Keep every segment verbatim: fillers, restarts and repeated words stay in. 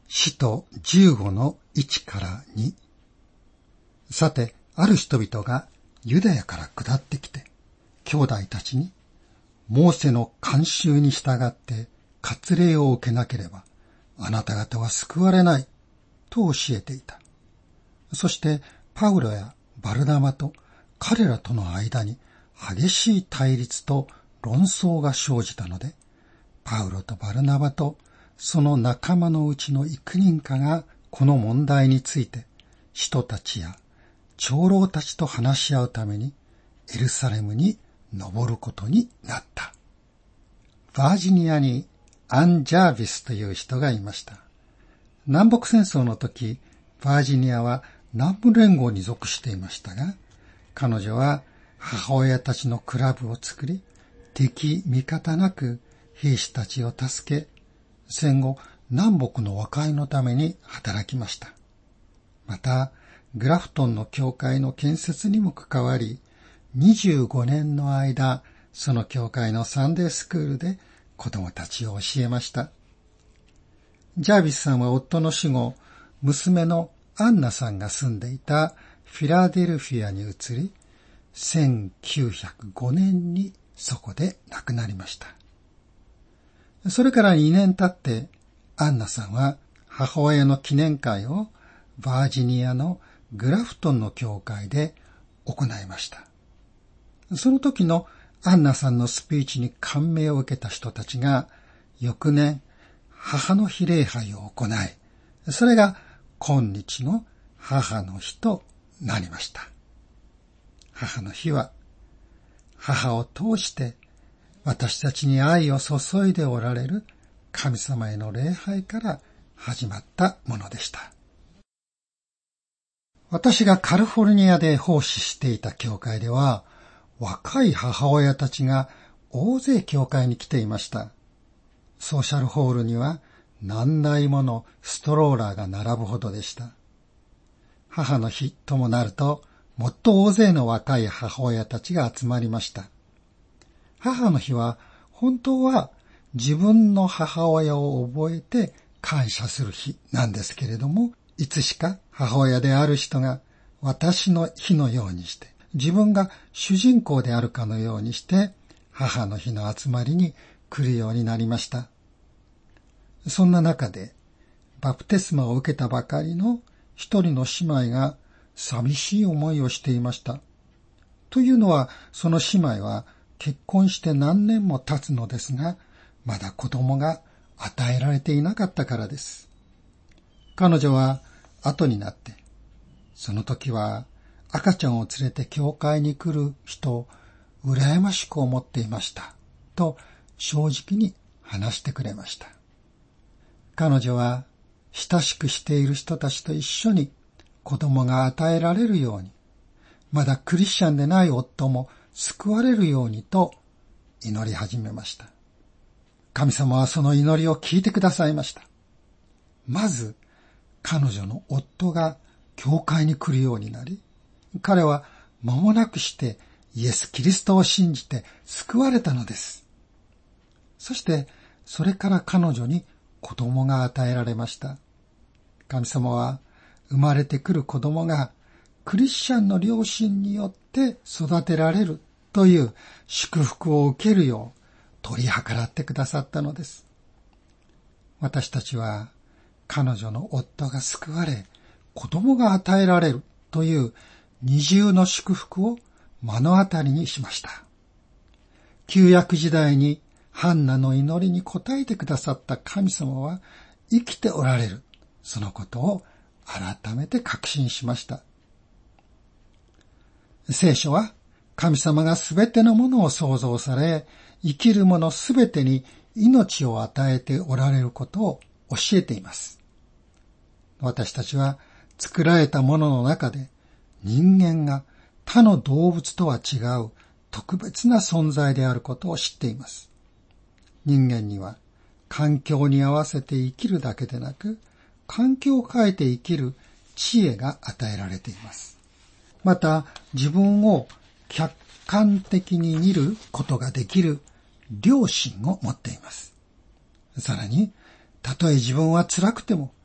使徒じゅうごのいちからに。さて、ある人々がユダヤから下ってきて、兄弟たちに、モーセの慣習に従って割礼を受けなければ、あなた方は救われない、と教えていた。そして、パウロやバルナバと彼らとの間に激しい対立と論争が生じたので、パウロとバルナバとその仲間のうちの幾人かがこの問題について使徒たちや長老たちと話し合うためにエルサレムに登ることになった。バージニアにアン・ジャービスという人がいました。南北戦争の時、バージニアは南部連合に属していましたが、彼女は母親たちのクラブを作り、敵味方なく兵士たちを助け、戦後南北の和解のために働きました。また、グラフトンの教会の建設にも関わり、にじゅうごねんの間、その教会のサンデースクールで子供たちを教えました。ジャービスさんは夫の死後、娘のアンナさんが住んでいたフィラデルフィアに移り、せんきゅうひゃくごねんにそこで亡くなりました。それからにねん経って、アンナさんは母親の記念会をバージニアのグラフトンの教会で行いました。その時のアンナさんのスピーチに感銘を受けた人たちが、翌年、母の日礼拝を行い、それが今日の母の日となりました。母の日は、母を通して私たちに愛を注いでおられる神様への礼拝から始まったものでした。私がカリフォルニアで奉仕していた教会では、若い母親たちが大勢教会に来ていました。ソーシャルホールには何台ものストローラーが並ぶほどでした。母の日ともなると、もっと大勢の若い母親たちが集まりました。母の日は本当は自分の母親を覚えて感謝する日なんですけれども、いつしか母親である人が私の日のようにして、自分が主人公であるかのようにして母の日の集まりに来るようになりました。そんな中でバプテスマを受けたばかりの一人の姉妹が寂しい思いをしていました。というのは、その姉妹は結婚して何年も経つのですが、まだ子供が与えられていなかったからです。彼女は後になって、その時は赤ちゃんを連れて教会に来る人を羨ましく思っていました、と正直に話してくれました。彼女は親しくしている人たちと一緒に子供が与えられるように、まだクリスチャンでない夫も救われるようにと祈り始めました。神様はその祈りを聞いてくださいました。まず、彼女の夫が教会に来るようになり、彼は間もなくしてイエス・キリストを信じて救われたのです。そして、それから彼女に子供が与えられました。神様は生まれてくる子供がクリスチャンの両親によって育てられるという祝福を受けるよう取り計らってくださったのです。私たちは彼女の夫が救われ、子供が与えられるという二重の祝福を目の当たりにしました。旧約時代にハンナの祈りに応えてくださった神様は生きておられる、そのことを改めて確信しました。聖書は神様がすべてのものを創造され、生きるものすべてに命を与えておられることを教えています。私たちは作られたものの中で人間が他の動物とは違う特別な存在であることを知っています。人間には環境に合わせて生きるだけでなく、環境を変えて生きる知恵が与えられています。また、自分を客観的に見ることができる良心を持っています。さらに、たとえ自分は辛くても、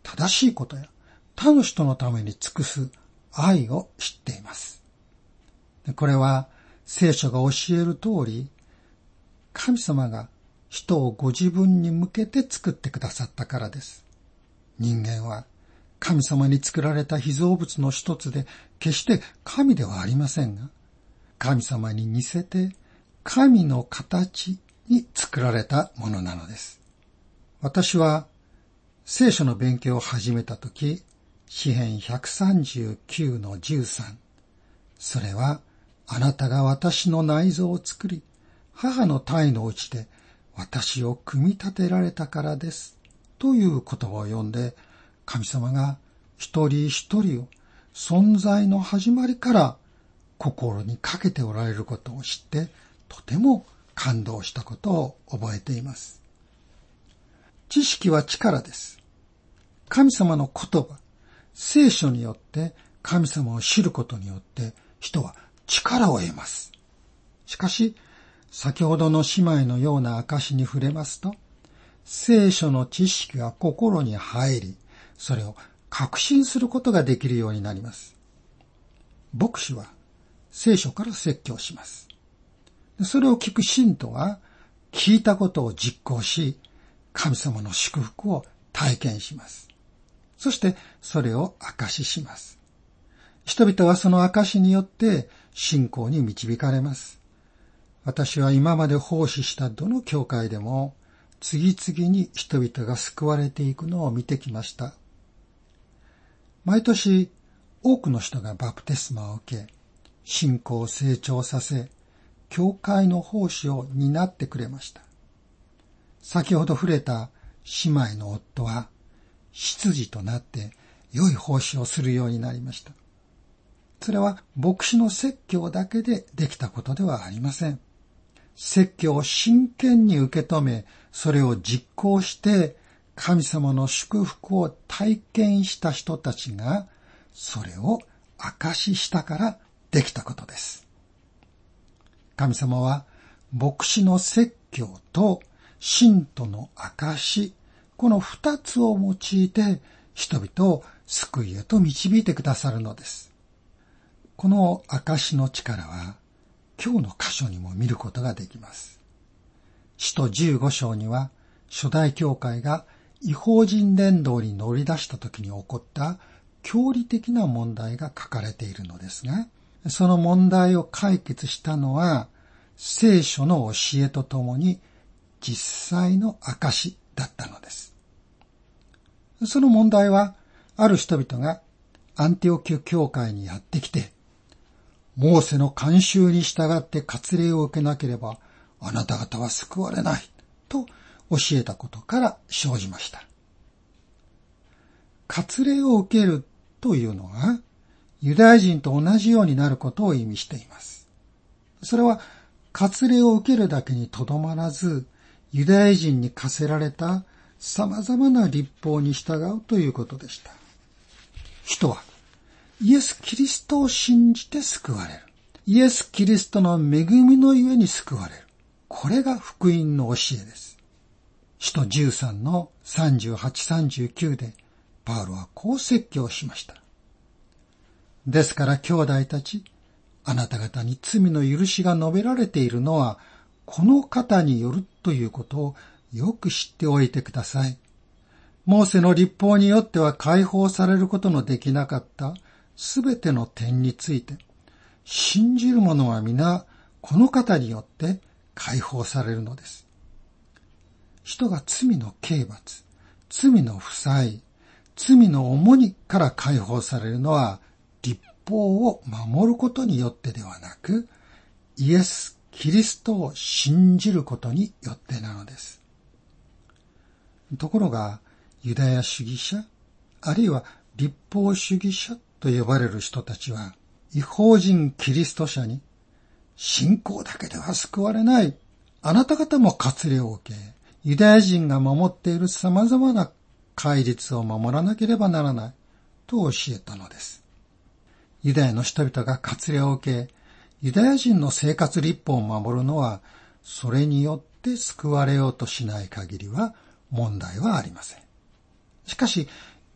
正しいことや他の人のために尽くす愛を知っています。これは聖書が教える通り、神様が人をご自分に向けて作ってくださったからです。人間は神様に作られた被造物の一つで、決して神ではありませんが、神様に似せて神の形に作られたものなのです。私は聖書の勉強を始めたとき、詩編ひゃくさんじゅうきゅうのじゅうさん、それはあなたが私の内臓を作り、母の胎のうちで私を組み立てられたからです。という言葉を読んで、神様が一人一人を存在の始まりから心にかけておられることを知って、とても感動したことを覚えています。知識は力です。神様の言葉、聖書によって神様を知ることによって人は力を得ます。しかし、先ほどの姉妹のような証に触れますと、聖書の知識が心に入り、それを確信することができるようになります。牧師は聖書から説教します。それを聞く信徒は聞いたことを実行し、神様の祝福を体験します。そしてそれを証しします。人々はその証によって信仰に導かれます。私は今まで奉仕したどの教会でも次々に人々が救われていくのを見てきました。毎年多くの人がバプテスマを受け、信仰を成長させ、教会の奉仕を担ってくれました。先ほど触れた姉妹の夫は、執事となって良い奉仕をするようになりました。それは牧師の説教だけでできたことではありません。説教を真剣に受け止め、それを実行して、神様の祝福を体験した人たちが、それを証ししたからできたことです。神様は、牧師の説教と信徒の証、この二つを用いて、人々を救いへと導いてくださるのです。この証の力は、今日の箇所にも見ることができます。使徒じゅうご章には、初代教会が異邦人伝道に乗り出した時に起こった教理的な問題が書かれているのですが、その問題を解決したのは、聖書の教えとともに実際の証だったのです。その問題は、ある人々がアンティオキュ教会にやってきて、モーセの慣習に従って割礼を受けなければあなた方は救われないと教えたことから生じました。割礼を受けるというのはユダヤ人と同じようになることを意味しています。それは割礼を受けるだけにとどまらず、ユダヤ人に課せられた様々な律法に従うということでした。人はイエス・キリストを信じて救われる。イエス・キリストの恵みのゆえに救われる。これが福音の教えです。使徒じゅうさんのさんじゅうはち、さんじゅうきゅうでパウロはこう説教しました。ですから兄弟たち、あなた方に罪の許しが述べられているのはこの方によるということをよく知っておいてください。モーセの律法によっては解放されることのできなかったすべての点について、信じる者は皆この方によって解放されるのです。人が罪の刑罰、罪の負債、罪の重荷から解放されるのは律法を守ることによってではなく、イエス・キリストを信じることによってなのです。ところが、ユダヤ主義者、あるいは律法主義者と呼ばれる人たちは、異邦人キリスト者に、信仰だけでは救われない。あなた方も割礼を受け、ユダヤ人が守っている様々な戒律を守らなければならない、と教えたのです。ユダヤの人々が割礼を受け、ユダヤ人の生活律法を守るのは、それによって救われようとしない限りは問題はありません。しかし、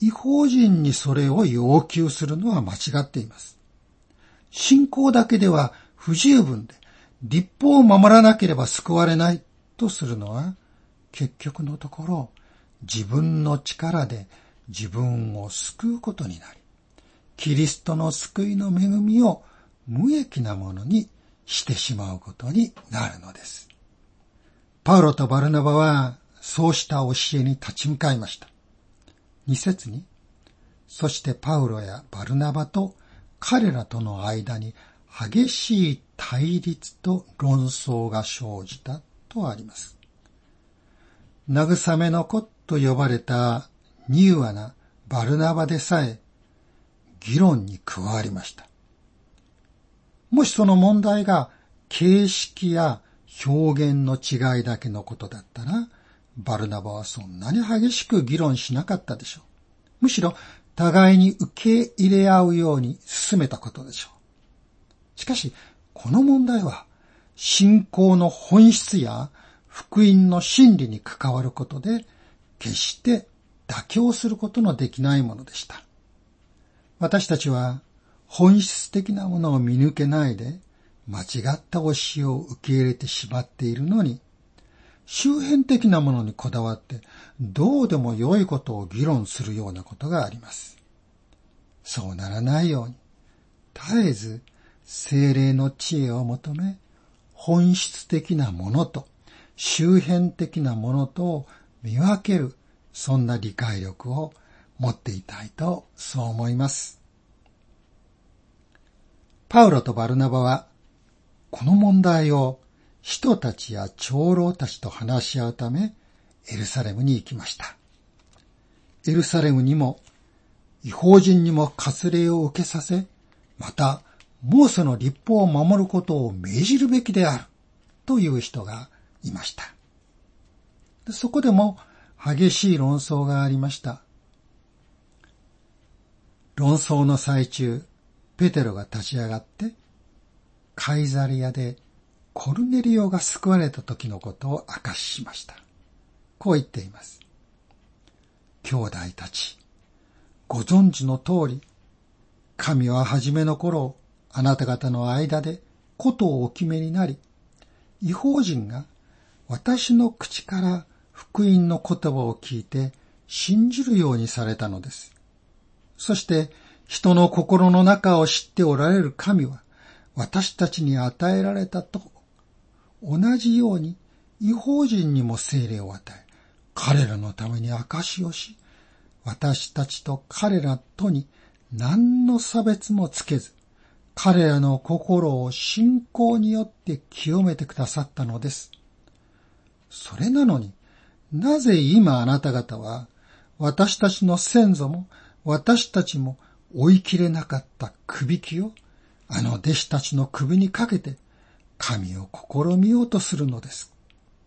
異邦人にそれを要求するのは間違っています。信仰だけでは不十分で、律法を守らなければ救われないとするのは、結局のところ、自分の力で自分を救うことになり、キリストの救いの恵みを無益なものにしてしまうことになるのです。パウロとバルナバはそうした教えに立ち向かいました。に節に、そしてパウロやバルナバと彼らとの間に激しい対立と論争が生じたとあります。慰めの子と呼ばれた柔和なバルナバでさえ議論に加わりました。もしその問題が形式や表現の違いだけのことだったら、バルナバはそんなに激しく議論しなかったでしょう。むしろ互いに受け入れ合うように進めたことでしょう。しかし、この問題は信仰の本質や福音の真理に関わることで、決して妥協することのできないものでした。私たちは本質的なものを見抜けないで、間違った教えを受け入れてしまっているのに、周辺的なものにこだわってどうでも良いことを議論するようなことがあります。そうならないように、絶えず聖霊の知恵を求め、本質的なものと周辺的なものとを見分ける、そんな理解力を持っていたいとそう思います。パウロとバルナバは、この問題を人たちや長老たちと話し合うため、エルサレムに行きました。エルサレムにも、異邦人にも割礼を受けさせ、また、モーセの律法を守ることを命じるべきである、という人がいました。そこでも激しい論争がありました。論争の最中、ペテロが立ち上がって、カイザリアでコルネリオが救われた時のことを明かししました。こう言っています。兄弟たち、ご存知の通り、神は初めの頃、あなた方の間でことをお決めになり、異邦人が私の口から福音の言葉を聞いて信じるようにされたのです。そして人の心の中を知っておられる神は私たちに与えられたと同じように異邦人にも聖霊を与え、彼らのために証しをし、私たちと彼らとに何の差別もつけず、彼らの心を信仰によって清めてくださったのです。それなのに、なぜ今あなた方は、私たちの先祖も私たちも追い切れなかったくびきを、あの弟子たちの首にかけて、神を試みようとするのです。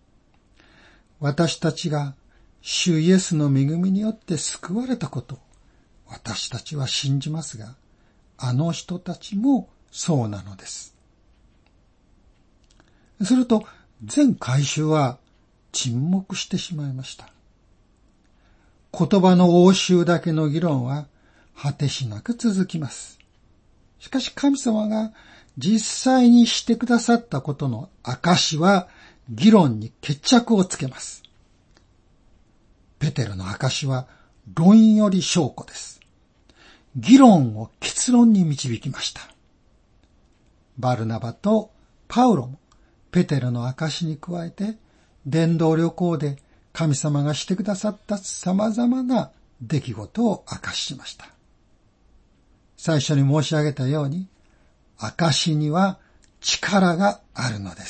私たちが主イエスの恵みによって救われたことを、私たちは信じますが、あの人たちもそうなのです。すると、全会衆は沈黙してしまいました。言葉の応酬だけの議論は果てしなく続きます。しかし神様が実際にしてくださったことの証は議論に決着をつけます。ペテロの証は論より証拠です。議論を結論に導きました。バルナバとパウロもペテロの証に加えて伝道旅行で神様がしてくださった様々な出来事を明かししました。最初に申し上げたように、証には力があるのです。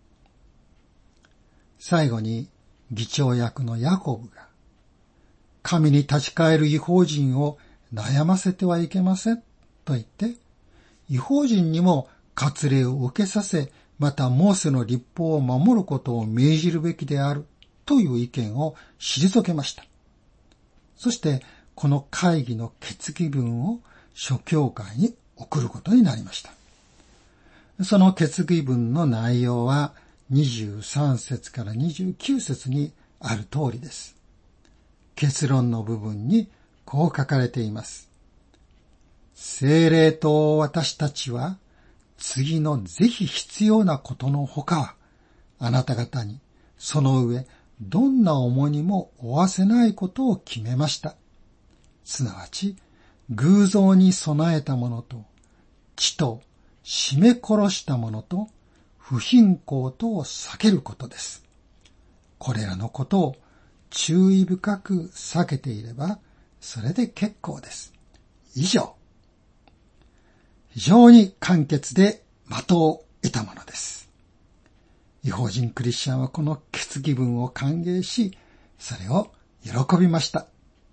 最後に議長役のヤコブが、神に立ち返る異邦人を悩ませてはいけませんと言って、異邦人にも割礼を受けさせ、またモーセの律法を守ることを命じるべきであるという意見を退けました。そしてこの会議の決議文を諸教会に送ることになりました。その決議文の内容はにじゅうさん節からにじゅうきゅう節にある通りです。結論の部分にこう書かれています。聖霊と私たちは次のぜひ必要なことのほかは、あなた方にその上どんな重荷も負わせないことを決めました。すなわち偶像に備えたものと、地と絞め殺したものと、不貧困とを避けることです。これらのことを注意深く避けていれば、それで結構です。以上。非常に簡潔で的を得たものです。異邦人クリスチャンはこの決議文を歓迎し、それを喜びました。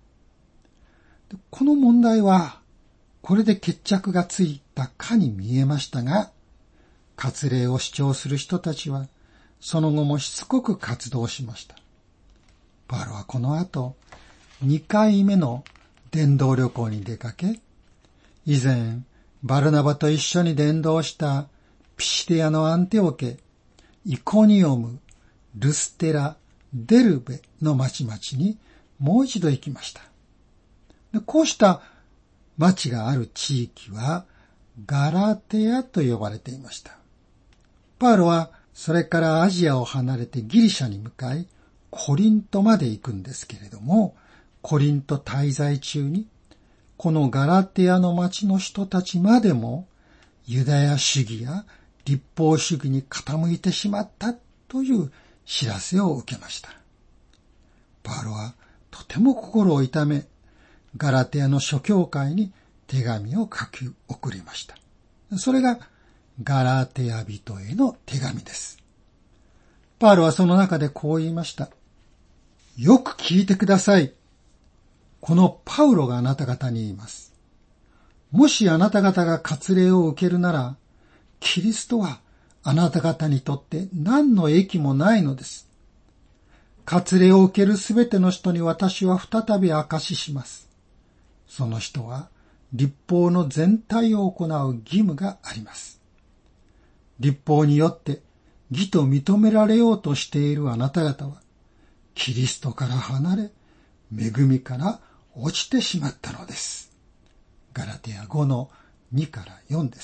この問題は、これで決着がついたかに見えましたが、割礼を主張する人たちは、その後もしつこく活動しました。パウロはこの後、にかいめの伝道旅行に出かけ、以前、バルナバと一緒に伝道したピシディアのアンテオケ、イコニオム、ルステラ、デルベの町々にもう一度行きました。でこうした町がある地域はガラテアと呼ばれていました。パウロはそれからアジアを離れてギリシャに向かい、コリントまで行くんですけれども、コリント滞在中に、このガラテアの町の人たちまでもユダヤ主義や立法主義に傾いてしまったという知らせを受けました。パウロはとても心を痛め、ガラテアの諸教会に手紙を書き送りました。それがガラテア人への手紙です。パウロはその中でこう言いました。よく聞いてください。このパウロがあなた方に言います。もしあなた方が割礼を受けるなら、キリストはあなた方にとって何の益もないのです。割礼を受けるすべての人に私は再び証しします。その人は律法の全体を行う義務があります。律法によって義と認められようとしているあなた方は、キリストから離れ、恵みから落ちてしまったのです。ガラテヤごのにからよんです。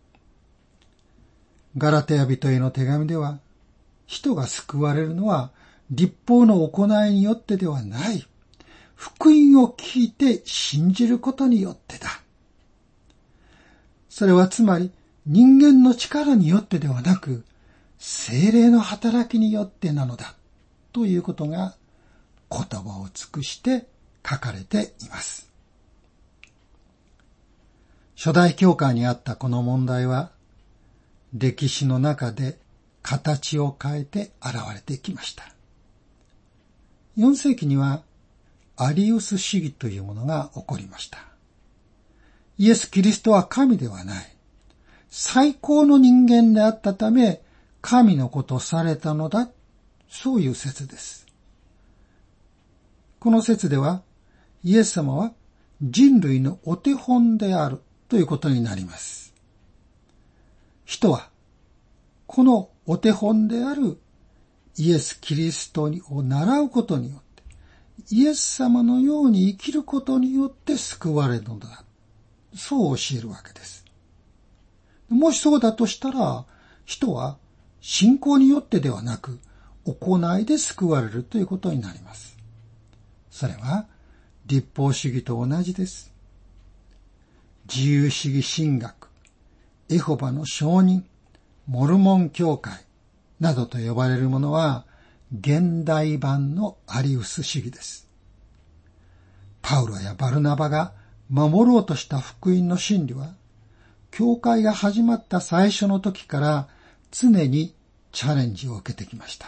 ガラテヤ人への手紙では、人が救われるのは律法の行いによってではない。福音を聞いて信じることによってだ。それはつまり人間の力によってではなく、聖霊の働きによってなのだということが言葉を尽くして書かれています。初代教会にあったこの問題は、歴史の中で形を変えて現れてきました。よん世紀にはアリウス主義というものが起こりました。イエス・キリストは神ではない。最高の人間であったため、神の子とされたのだ。そういう説です。この説では、イエス様は人類のお手本であるということになります。人は、このお手本であるイエス・キリストを習うことによって、イエス様のように生きることによって救われるのだ。そう教えるわけです。もしそうだとしたら、人は信仰によってではなく、行いで救われるということになります。それは、律法主義と同じです。自由主義神学、エホバの証人、モルモン教会などと呼ばれるものは、現代版のアリウス主義です。パウロやバルナバが守ろうとした福音の真理は、教会が始まった最初の時から常にチャレンジを受けてきました。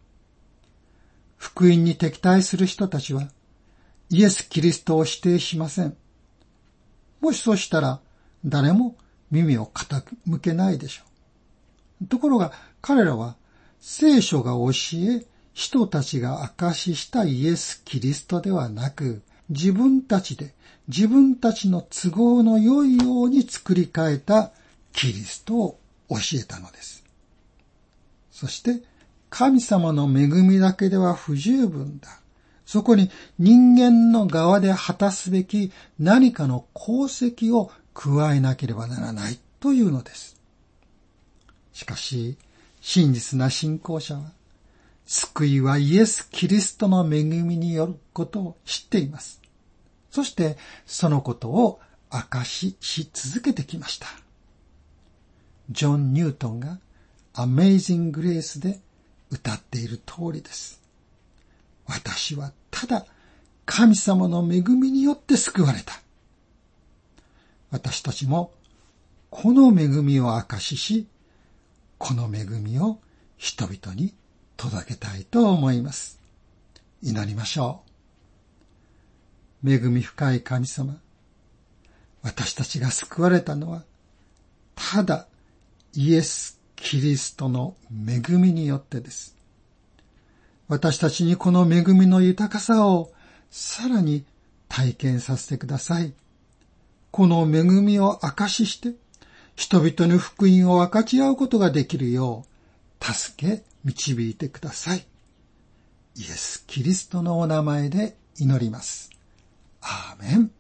福音に敵対する人たちは、イエス・キリストを否定しません。もしそうしたら、誰も耳を傾けないでしょう。ところが、彼らは、聖書が教え、人たちが証ししたイエス・キリストではなく、自分たちで自分たちの都合の良いように作り変えたキリストを教えたのです。そして、神様の恵みだけでは不十分だ。 そこに人間の側で果たすべき何かの功績を加えなければならないというのです。しかし、真実な信仰者は、救いはイエス・キリストの恵みによることを知っています。そして、そのことを証しし続けてきました。ジョン・ニュートンが Amazing Grace で歌っている通りです。私はただ神様の恵みによって救われた。私たちもこの恵みを証しし、この恵みを人々に届けたいと思います。祈りましょう。恵み深い神様、私たちが救われたのは、ただイエス・キリストの恵みによってです。私たちにこの恵みの豊かさをさらに体験させてください。この恵みを証しして、人々に福音を分かち合うことができるよう、助け、導いてください。イエス・キリストのお名前で祈ります。アーメン。